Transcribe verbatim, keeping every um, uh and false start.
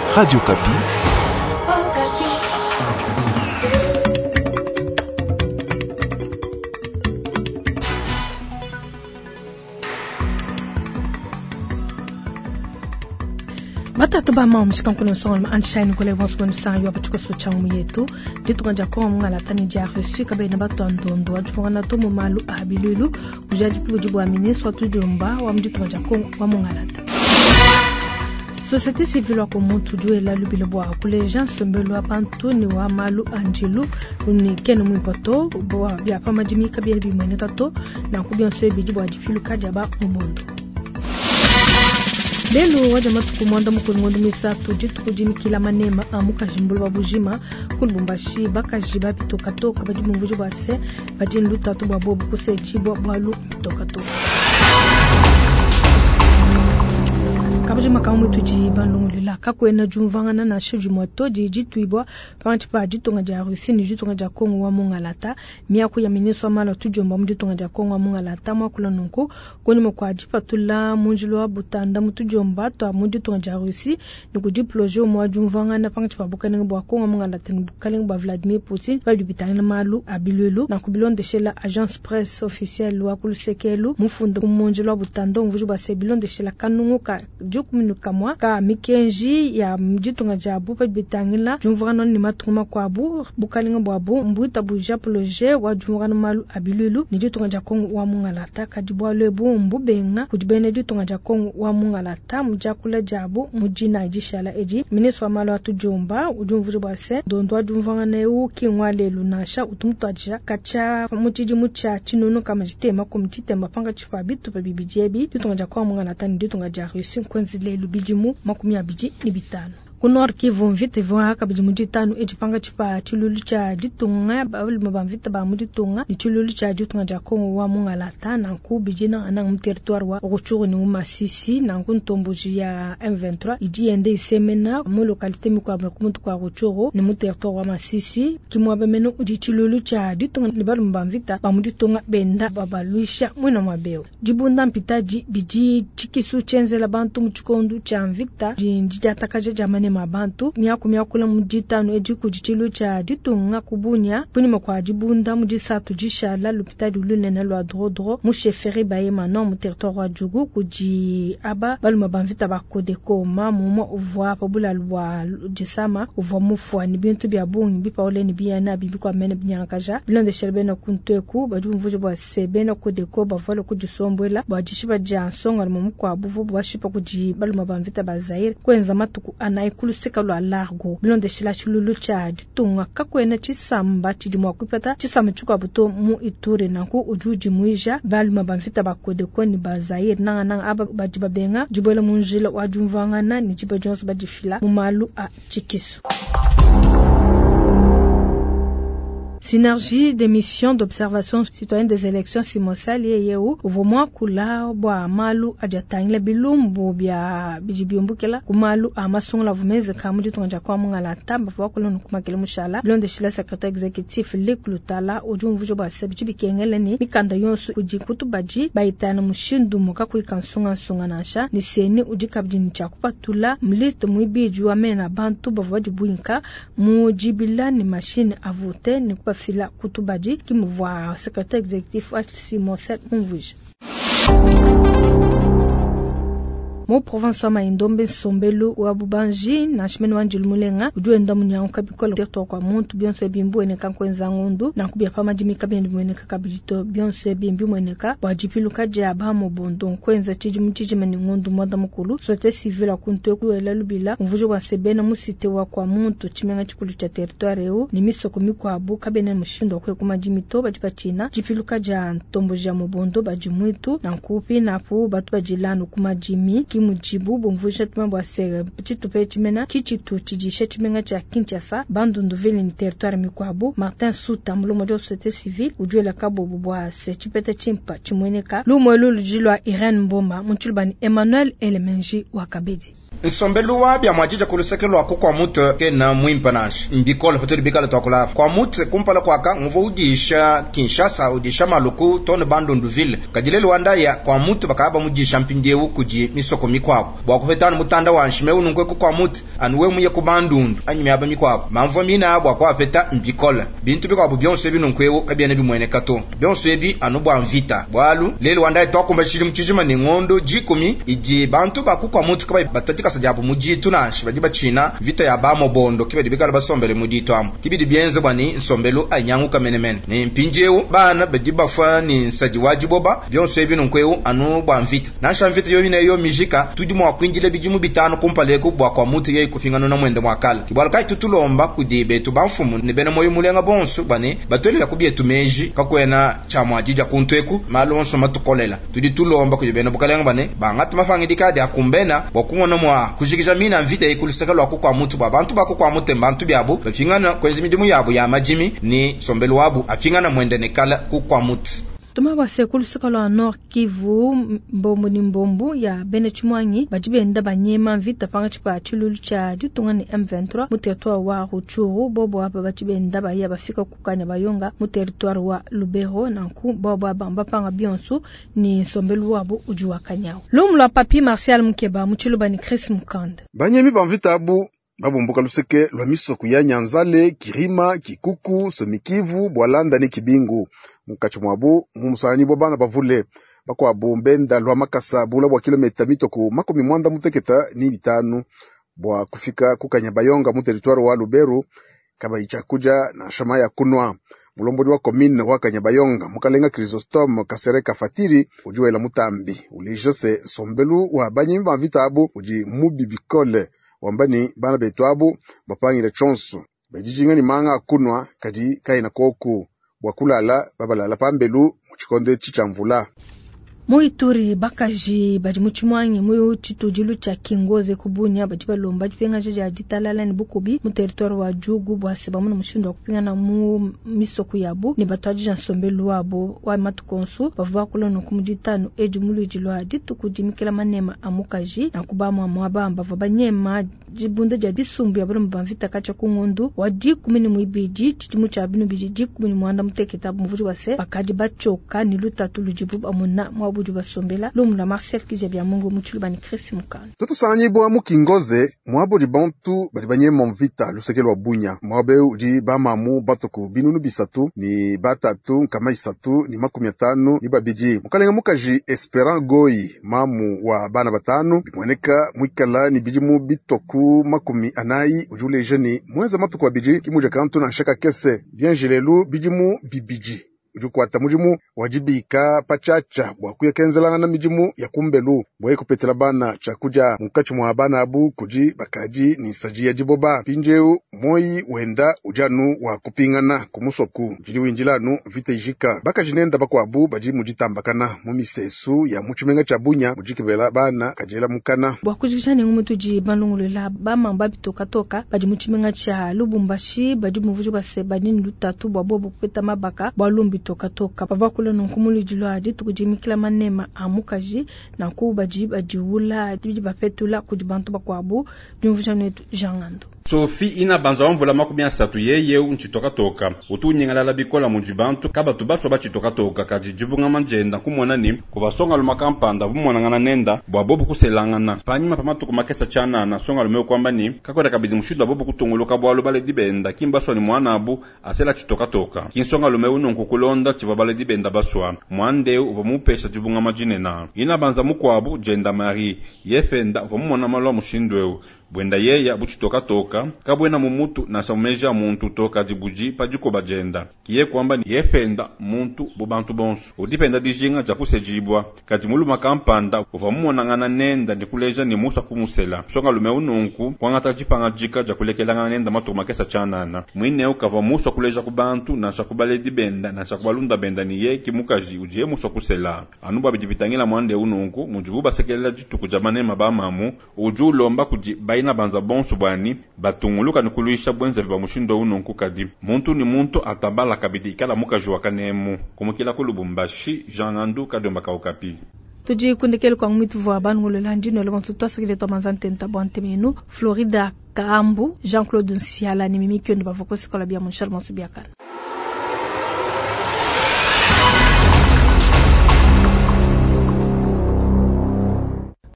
Radio Kapi. Matatu ba mama msikankulo nsonga anshine kule vonsu nsanyo abatuko so changu yetu ditwanja ko ngala tani jaru sika be na batondondo adufana to mu malu abilulu ujaji kubujibu wa ministre tujumba wa mditwanja ko wa mungalata société civile ko muntu jwe la lubile bwa kule Jean Sombelo abantu ni wa malu anjilu ni kenu mwipoto bwa bya pama jimika bya bi mweneta to na kubionse bijibu ajifilu kajaba umundo lelo waja matuku mwanda mukuru ngondo misatu jitu kujini kila manema amuka jimbulu babujima kulubumbashi bakajiba bitoka toka bajimu mbuju base bajini luta tu babobu kuse chibwa bwalu bitoka toka kabujima kaumu tuji bandungulila kakwena jumvangana na shiju moto jiji tuibwa panchi pa jitu nga jarusi ni jitu nga jakongo wa mungalata miyaku ya ministro malo tujomba mjitu nga jakongo wa mungalata mwakula nunku kwenye mkwa jipa tula munjilo wa butanda mtujomba to mjitu nga jarusi ni kujiplojo mwa jumvangana panchi pa bukani nga bwa kongo wa mungalata ni bukali nga Vladimir Putin wali bitani na malu abilulu na kubilon deshe la agence presse officielle wa kulusekelu mufunde kumunjilo wa butanda mvujuba se bilon deshe la kanungu ka kuminu kamwa ka mikenji ya mjitu nga jabu pa bitangila jumvugano ni matuma kwabu bukalinga bwabu mbuita buja projet wa jumvugano malu abilulu ni jitu nga jakongo wa mungalata kadibwa lebu mbubenga kujibene jitu nga jakongo wa mungalata mjakula jabu mujina ijishala eji ministre wa malu atujomba ujumvuri bwase dondwa jumvugano u kinwa lelu nasha utumutu ajisha kacha mutiji mucha chinunu kama jitema kumtitema panga chipa bitu pa bibijebi jitu nga jakongo mungalata ni jitu nga jarusi kwenzi lelu bijimu makumi abiji ni bitano kunor Kivu mvite vwa kabijimu jitanu ejipanga chipa chilulu cha jitunga babuli mabamvita ba mujitunga ni chilulu cha jitunga jakongo wa mungalata na ku bijina anang mteritoire wa ruchuru ni umasisi na nkuntombuji ya M vingt-trois iji ende isemena mu lokalite mikwa mkumuntu kwa ruchuru ni mteritoire wa masisi kimwa bemeno uji chilulu cha jitunga ni balu mabamvita ba mujitunga benda babaluisha mwina mabeo jibunda mpitaji biji chikisu chenzela bantu mchukondu cha mvita jinjatakaje jamani mabantu miyaku miyakula mujitano ejiku jichilu cha jitunga kubunya puni makwa jibunda mujisatu jishala lupitadi ulunene lwa drodro musheferi bayema no mu territoire wa jugu kuji aba baluma banvita bakodeko ma mumo uvwa pabula lwa jisama uvwa mufwa ni bintu bya bungi bipa ole ni biyana bibikwa mene binyankaja bilonde sherbena kunteku bajumvuje bwa sebena kodeko bavalo kujisombwela bajishiba jansonga mu mukwa buvu bwashipa kuji baluma banvita bazaire kwenza matuku anai kulusika lwa largo bilonde shila chululu cha jitunga kakwena chisamba chidimwa kupata chisamba chukwa buto mu ituri nanku ujuji muija baluma banvita bakodeko ni bazaire nanga nanga aba bajibabenga jibola munjila wajumvangana ni jiba jonso bajifila mumalu a chikisu. Synergie des missions d'observation citoyenne des élections simosali yeu uvomwa kula bwa malu ajatangile bilumbu bya bijibiumbukela kumalu amasungula vumeze kamuji tunja kwa mungala tamba fwa kula nukumakele mushala blonde shila secrétaire exécutif liklutala ujumvujo bwa sebiji bikengele ni mikanda yonsu kujikutu baji baitana mushindu muka kuikansunga sunga nasha ni seni ujikabji ni chakupatula mliste muibiju wa mena bantu bavwaji buinka mujibila ni machine avute ni fila kutubaji kimvwa secrétaire exécutif wa Simoset Mvuji mo province wa Maindombe Sombelu wa Bubanji na shimeni wanjilu mulenga ujuenda munyangu kabikola terto kwa muntu bionse bimbu eneka kwenza ngundu na kubia pama jimika biendi mweneka kabijito bionse bimbu mweneka wajipilu kaje abamo bondo kwenza chiji mchiji meni ngundu mwada mkulu société civile akuntu eku elalubila mvujo wa sebena musite wa kwa muntu chimenga chikulu cha territoire eu ni misoko mikwa abu kabene mushindo kwe kumajimito bajipachina jipilu kaje antombo ja mubondo bajimuitu na nkupi na pu batu bajilanu kumajimi mujibu bomvusha tumba se petit petit mena kichitu chijishe chimenga cha Kinshasa bandu nduveli ni territoire mikwabu Martin Suta mlumo jo société civile ujuela kabo bubwa se chipete chimpa chimweneka lumo lulu jilwa Irene Mbomba munchulbani Emmanuel Elemenji wakabedi Nsombelu wa bya mwajija kulusekelo wa kwa mutu kena muimpanash mbikole hotel bikala tokula kwa mutu kumpala kwa ka nguvo udisha Kinshasa udisha maluku tone bandu nduvile kadilele wanda ya kwa mutu bakaba mujisha mpindie ukuji misoko mikwabo bwa kufetana mutanda wa nshime ununkwe kwa muti anwe muye kubandundu anyime aba mikwabo mamvo mina bwa kwa feta mbikola bintu bikwabo byonse binunkwewo kabyene bimwene kato byonse bi anu bwa mvita bwalu lelo wanda itokumba shiri mchijima ni ngondo jikumi iji bantu bakukwa muti kaba batatika sajabu mujitu nashi bajiba china vita ya bamo bondo kibedi bikala basombele mujitu amu kibidi bienze bwani nsombelu anyangu kamenemen ni mpinjewo bana bajiba fa ni nsaji wajiboba byonse binunkwewo anu bwa mvita nasha mvita yo yo mijika tudimo wakwinjile bijimu bitano kumpaleko bwa kwa muti ye kufingano na mwende mwakala kibwala kai tutulomba kudibe tubamfumu ne bene moyo mulenga bonso bane batolera kubietu meji kakwena chamwa jija kuntweku malonso matukolela tudi tulomba kujibena bukalenga bane bangati mafangidika de akumbena bokungona mwa kujikija mina mvita ikulisekalo akukwa mutu babantu bakukwa mutu mbantu byabo bafingana kwezi midimu yabo ya majimi ni sombelu wabu afingana mwende nekala kukwa mutu tuma basekulu sikalo Nord Kivu mbombo ni mbombo ya bene chimwanyi bajibenda banyema vita panga chipa chululu cha ditunga ni M vingt-trois mu territoire wa Ruchuru bobo aba bajibenda ba ya bafika kukanya bayonga mu territoire wa Lubero nanku bobo aba panga bionsu ni sombelu wabo ujuwa kanyao lumlo papi Martial Mukeba muchiluba ni Chris Mukanda banyemi bamvita abu babumbuka luseke lwa misoko ya Nyanzale, Kirima, Kikuku, Somikivu, Bwalanda ni Kibingu. Mukachu mwabu, mumusani bobana bavule. Bako abu mbenda lwa makasa bula bwa kilomita mitoku makomi mwanda muteketa ni bitanu. Bwa kufika kukanyabayonga mu territoire wa Lubero, kaba ichakuja na shama ya kunwa. Mulombodi wa komine wa Kanyabayonga, mukalenga Chrysostome Kasereka Fatiri, ujuwe la mutambi. Ulijose sombelu wa banyemi bamvita abu, uji mubi bikole. Wambani bana betu abu bapangile chonso bajijinga ni manga kunwa kadi kaina koku wakulala babalala pambelu muchikonde chichamvula Muituri bakaji bajimuchimwanyi muyo chitujilu cha Kingoze kubunya bajiba lomba jipenga jaja jitalala ni bukubi mu territoire wa Jugu bwasiba mu mushindo kupinga na mu misoko yabu ni bataji jansombelu wabo wa matukonsu bavuba kulono kumuditano eju mulujilwa ditu kujimikela manema amukaji na kubamu amwabamba vabanyema jibunda ja bisumbu yaburu mbamvita kacha kungundu wadi kumini muibiji chimu cha binu biji kumini mwanda muteketa mvuji wase bakaji bachoka ni lutatu lujibu amuna mwabu buju basombela lumla Marcel Kizabya Mungu muchulubani Chris Mukanda Toto sanyibwa mu Kingoze mwabo di bantu badibanye mvita lusekelo bunya mwabe uji bamamu batoku binunu bisatu ni batatu kama isatu ni makumi atanu ni babiji mukalenga mukaji Esperant Goyi mamu wa bana batanu bimweneka mwikala ni biji mu bitoku makumi anai ujule jeni mweza matuku wa biji kimuja kantu na shaka kese bien jelelu biji mu bibiji ujukwata mujimu wajibika pachacha bwakuye kenzela na mijimu ya kumbelu bwaye kupetela bana chakuja mukachu mwa bana abu kuji bakaji ni sajia jiboba pinjeu moi wenda ujanu wa kupingana kumusoku jiri winjilanu vite ijika baka jinenda bako abu baji mujitambakana mumisesu ya muchimenga chabunya mujikibela bana kajela mukana bwakujishani ngumutu ji banungulela bama mbabitoka toka baji muchimenga cha Lubumbashi baji muvuju base badini lutatu bwabobo kupeta mabaka bwalumbi toka toka pavakula nkumuli jilwadi tukujimikila manema amukaji na kubaji bajiula tibiji bafetula kujibantu bakwabu jumvusha netu jangando Sophie ina banza wamvula makumi asatu yeye unchitoka toka utunyengala la bikola mujibantu kaba tubaswa bachitoka toka kaji jibunga manjenda kumona ni kubasonga lumakampanda vumona ngana nenda bwa bobu kuselangana panyima pamatuku makesa chana na songa lumeo kwamba ni kakwenda kabidi mushidu bobu kutunguluka bwalu bale dibenda kimbaswa ni mwana abu asela chitoka toka kinsonga lumeo nonkukulonda chiva bale dibenda baswa mwande uvomupesha jibunga majinena ina banza mukwabu jenda Marie yefenda vumona malwa mushindweu bwenda yeya buchitoka toka kabwena mumutu na sameja muntu toka dibuji pajiko bajenda kiye kwamba ni yefenda muntu bubantu bonso udipenda dijinga ja kusejibwa kati muluma kampanda uvamumona ngana nenda ndikuleja ni musa kumusela songa lume ununku kwangata jipanga jika ja kulekela ngana nenda matu makesa chanana mwine ukava musa kuleja kubantu na shakubale dibenda na shakubalunda benda ni ye kimukaji ujiye musa kusela anuba bijibitangila mwande ununku mujububa sekelela jitu kujamane mabamamu ujulomba kuji ina banza bonso bwani batunguluka nikuluisha bwenza viba mushindo unonku kadi muntu ni muntu atabala kabidi kala muka jua kanemu kumukila kulubumbashi jangandu kadomba kaukapi tuji kundekele kwa mwitu vwa bangulo lanjino le bonso twasakile to manzante ntabante menu Florida Kaambu Jean-Claude Nsiala ni mimi kyo ndibavoko sikola bia mon charmant subiakana